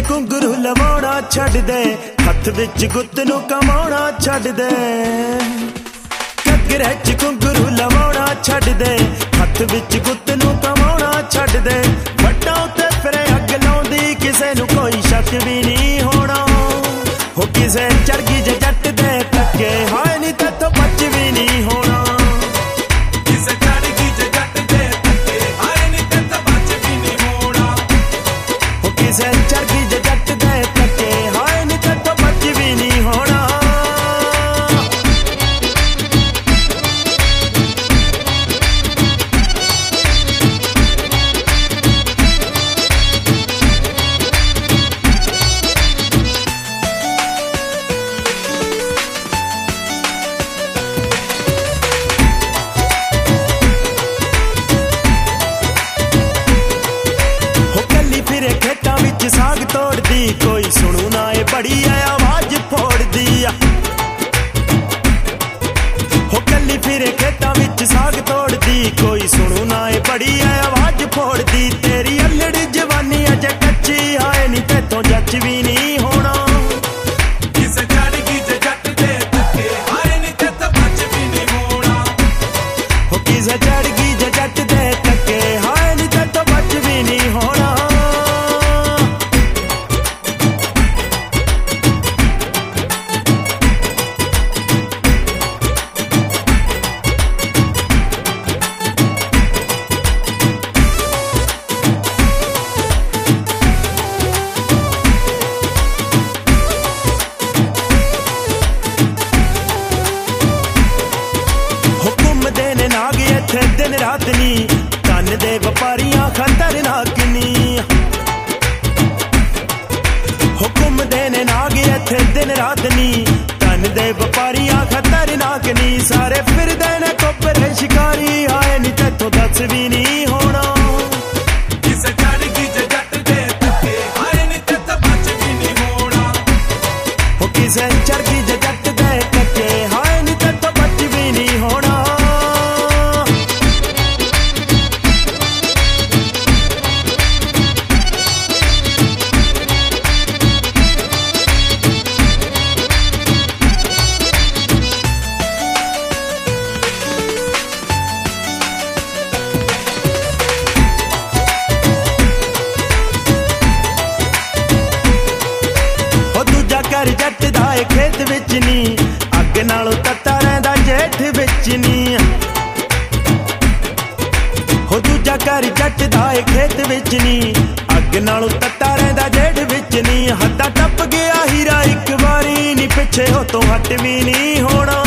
ਘੁੰਗਰੂ ਲਵਾਉਣਾ ਛੱਡ ਦੇ, ਹੱਥ ਵਿੱਚ ਗੁੱਤ ਨੂੰ ਕਮਾਉਣਾ ਛੱਡ ਦੇ। ਘੱਗਰੇ 'ਚ ਘੁੰਗਰੂ ਲਵਾਉਣਾ ਛੱਡ ਦੇ, ਹੱਥ ਵਿੱਚ ਗੁੱਤ ਨੂੰ ਕਮਾਉਣਾ ਛੱਡ ਦੇ। ਵੱਟਾਂ ਉੱਤੇ ਫਿਰੇ ਅੱਗ ਲਾਉਂਦੀ, ਕਿਸੇ ਨੂੰ ਕੋਈ ਸ਼ੱਕ ਵੀ ਨਹੀਂ ਹੋਣਾ। ਹੋ ਕਿਸੇ ਚੜ ਗਈ ਜੇ ਜੱਟ ਦੇ ਧੱਕੇ, ਹਾਏ ਨੀ ਤੇਥੋਂ ਬਚ ਵੀ ਨਹੀਂ ਹੋਣਾ। ਕਿਸੇ ਚੜ ਗਈ ਜੇ ਜੱਟ ਦੇ ਧੱਕੇ, ਹਾਏ ਨੀ ਤੇਥੋਂ ਬਚ ਵੀ ਨਹੀਂ ਹੋਣਾ। ਹੋ ਕਿਸੇ ਚੜ ਗਈ ਜੇ ਜੱਟ ਦੇ ਧੱਕੇ, ਹਾਏ ਨੀ ਤੇਥੋਂ ਬਚ ਵੀ ਨਹੀਂ ਹੋਣਾ। ਖੇਤਾਂ ਵਿੱਚ ਸਾਗ ਤੋੜਦੀ, ਕੋਈ ਸੁਣੂ ਨਾ ਏ ਬੜੀ ਆ ਆਵਾਜ਼ ਫੋੜਦੀ ਆ। ਹੋ ਕੱਲੀ ਫਿਰੇ ਖੇਤਾਂ ਵਿੱਚ ਸਾਗ ਤੋੜਦੀ, ਕੋਈ ਸੁਣੂ ਨਾ ਏ ਬੜੀ ਆ ਆਵਾਜ਼ ਫੋੜਦੀ। ਤੇਰੀ ਅਲੜੀ ਜਵਾਨੀ ਅਜੇ ਕੱਚੀ, ਹਾਏ ਨੀ ਤੇਥੋਂ ਜੱਚ ਵੀ ਨਹੀਂ ਹੋਣਾ। ਕਿਸੇ ਚੜ ਗਈ ਜੇ ਜੱਟ ਦੇ ਧੱਕੇ, ਹਾਏ ਨੀ ਤੇਥੋਂ ਬਚ ਵੀ ਨਹੀਂ ਹੋਣਾ। ਹੋ ਕਿਸੇ ਚੜ ਗਈ ਜੇ ਜੱਟ ਦੇ ਧੱਕੇ, ਹਾਏ ਨੀ ਤੇਥੋਂ ਬਚ ਵੀ ਨਹੀਂ ਹੋਣਾ। ਦਿਨ ਰਾਤ ਨੀ ਕੰਨ ਦੇ ਵਪਾਰੀਆਂ ਖਤਰਨਾਕ ਨੀ। ਹੁਕਮ ਦੇ ਨੇ ਨਾਗ ਇੱਥੇ ਦਿਨ ਰਾਤ ਨੀ, ਕੰਨ ਦੇ ਵਪਾਰੀਆਂ ਖਤਰਨਾਕ ਨੀ। ਸਾਰੇ ਫਿਰਦੇ ਨੇ ਕੋਪਰੇ ਸ਼ਿਕਾਰੀ, ਹਾਏ ਨੀ ਤੇਥੋਂ ਦੱਸ ਵੀ ਨਹੀਂ ਹੋਣਾ। ਕਿਸੇ ਚੜ ਗਈ ਜੇ ਜੱਟ ਦੇ ਧੱਕੇ, ਹਾਏ ਨੀ ਤੇਥੋਂ ਬਚ ਵੀ ਨਹੀਂ ਹੋਣਾ। ਹੋ ਕਿਸੇ ਚੜ ਗਈ ਜੇ ਜੱਟ ਦੇ ਧੱਕੇ, ਹਾਏ ਨੀ ਤੇਥੋਂ ਬਚ ਵੀ ਨਹੀਂ ਹੋਣਾ। ਘਰ ਜੱਟ ਦਾ ਏ ਖੇਤ ਵਿੱਚ ਨੀ, ਅੱਗ ਨਾਲੋਂ ਤੱਤਾ ਰਹਿੰਦਾ ਜੇਠ ਵਿੱਚ ਨੀ। ਹੋ ਦੂਜਾ ਘਰ ਜੱਟ ਦਾ ਏ ਖੇਤ ਵਿੱਚ ਨੀ, ਅੱਗ ਨਾਲੋਂ ਤੱਤਾ ਰਹਿੰਦਾ ਜੇਠ ਵਿੱਚ ਨੀ। ਹੱਦਾਂ ਟੱਪ ਗਿਆ ਹੀਰਾ ਇੱਕ ਵਾਰੀ ਨੀ, ਪਿੱਛੇ ਹੋ ਤੋਂ ਹਟ ਵੀ ਨਹੀਂ ਹੋਣਾ।